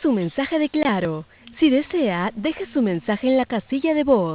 su mensaje de Claro. Si desea, deje su mensaje en la casilla de voz.